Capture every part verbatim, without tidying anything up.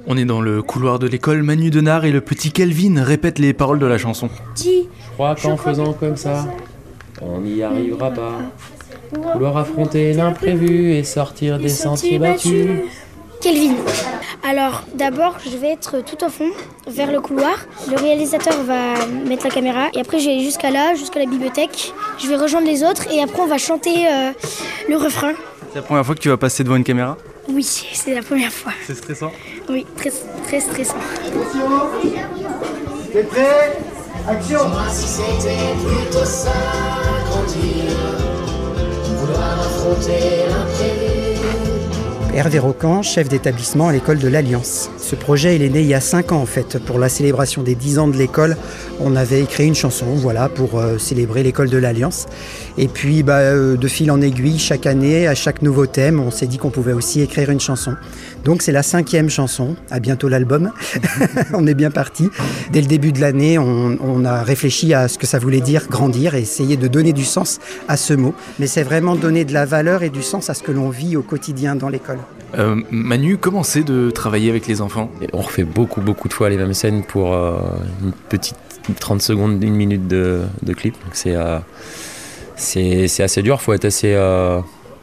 On est dans le couloir de l'école, Manu Denard et le petit Kelvin répètent les paroles de la chanson. Dis, Je crois qu'en faisant comme ça, on n'y arrivera pas. Vouloir affronter l'imprévu et sortir des sentiers battus. Kelvin. Alors d'abord je vais être tout au fond, vers le couloir. Le réalisateur va mettre la caméra et après je vais aller jusqu'à là, jusqu'à la bibliothèque. Je vais rejoindre les autres et après on va chanter euh, le refrain. C'est la première fois que tu vas passer devant une caméra ? Oui, c'est la première fois. C'est stressant ? Oui, très, très stressant. Attention, t'es prêt ? Action ! Si c'était plutôt ça, grandir, vouloir affronter l'imprévu. Hervé Rocan, chef d'établissement à l'école de l'Alliance. Ce projet, il est né il y a cinq ans en fait. Pour la célébration des dix ans de l'école, on avait créé une chanson, voilà, pour euh, célébrer l'école de l'Alliance. Et puis, bah, euh, de fil en aiguille, chaque année, à chaque nouveau thème, on s'est dit qu'on pouvait aussi écrire une chanson. Donc c'est la cinquième chanson, à bientôt l'album. On est bien parti. Dès le début de l'année, on, on a réfléchi à ce que ça voulait dire grandir et essayer de donner du sens à ce mot. Mais c'est vraiment donner de la valeur et du sens à ce que l'on vit au quotidien dans l'école. Euh, Manu, comment c'est de travailler avec les enfants ? Et on refait beaucoup, beaucoup de fois les mêmes scènes pour euh, une petite trente secondes, une minute de, de clip. Donc c'est, euh, c'est, c'est assez dur, il faut être assez, euh,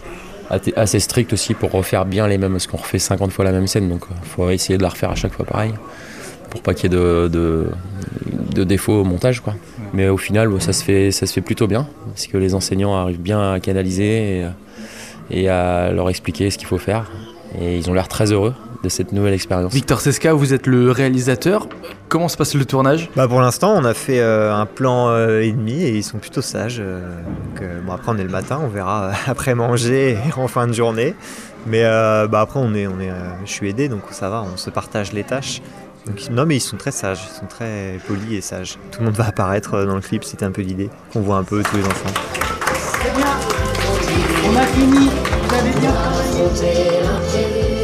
assez strict aussi pour refaire bien les mêmes, parce qu'on refait cinquante fois la même scène, donc il faut essayer de la refaire à chaque fois pareil, pour pas qu'il y ait de, de, de défauts au montage, quoi. Mais au final, ça se fait, ça se fait plutôt bien, parce que les enseignants arrivent bien à canaliser et, et à leur expliquer ce qu'il faut faire. Et ils ont l'air très heureux de cette nouvelle expérience. Victor Cesca, vous êtes le réalisateur. Comment se passe le tournage ? Bah pour l'instant, on a fait euh, un plan euh, et demi et ils sont plutôt sages. Euh, donc, euh, bon, après, on est le matin, on verra euh, après manger et en fin de journée. Mais euh, bah, après, on est, on est, euh, je suis aidé, donc ça va, on se partage les tâches. Donc, non, mais ils sont très sages, ils sont très polis et sages. Tout le monde va apparaître dans le clip, c'était un peu l'idée, qu'on voit un peu tous les enfants. C'est bien. On a fini. Vous avez bien. Affronter l'imprévu.